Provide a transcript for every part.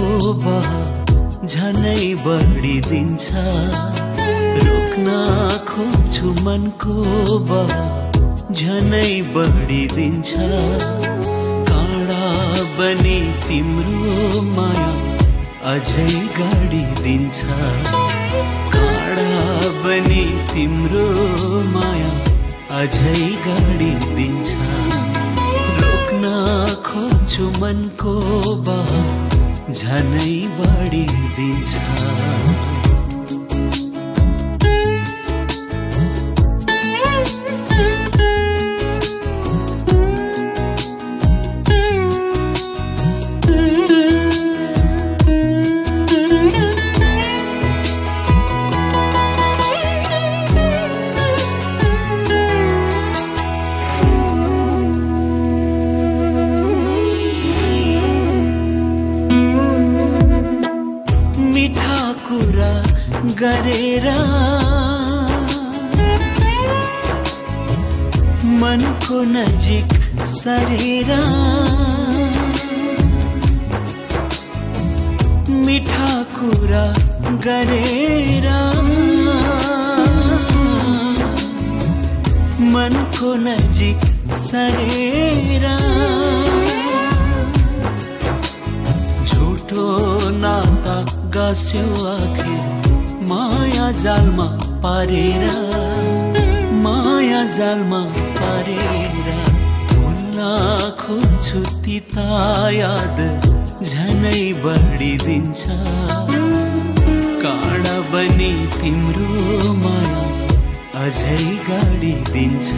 बह झनै बढिदिन्छ। रोक्न खोज्छु मनको बह झनै बढिदिन्छ। काँडा बनी तिम्रो माया अझै गाडिदिन्छ। काँडा बनी तिम्रो माया अझै गाडिदिन्छ। रोक्न खोज्छु मनको बह झनै बढिदिन्छ। कुरा गरेर मनको नजिक सरेर मिठा कुरा गरेर मनको नजिक सरेर झुटो नाता गास्यो आखिर माया जालमा पारेर। माया जालमा पारेर भुल्न खोज्छु तिता याद झनै बढिदिन्छ। काँडा बनी तिम्रो माया अझै गाडिदिन्छ।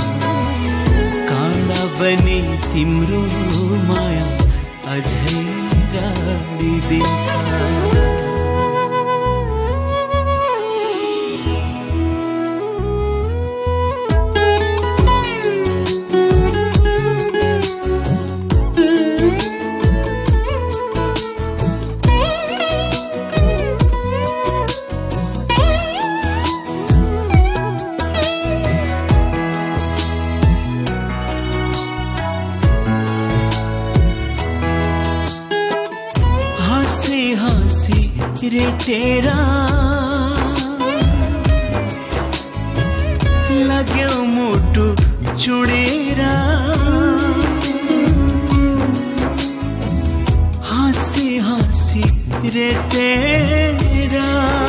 काँडा बनी तिम्रो माया अझै गाडिदिन्छ। हाँसी रेटेरा लाग्यो मुटु चुडेरा। हाँसी हाँसी रेटेरा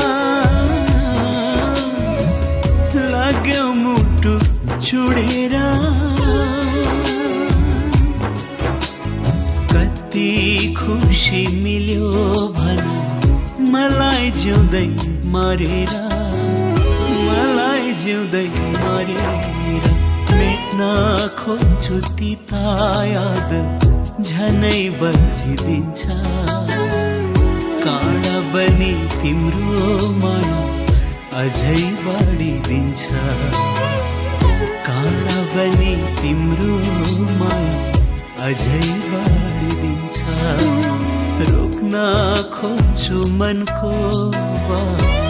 लाग्यो मुटु चुडेरा। कति खुसी मिल्यो भन मलाई जिउँदै मरेर। मलाई जिउँदै मरेर मेट्न खोज्छु तिता याद झनै बढिदिन्छ। काँडा बनी तिम्रो माया अझै बढिदिन्छ। काँडा बनी तिम्रो माया अझै बढिदिन्छ। रोक्न खोज्छु मनको बह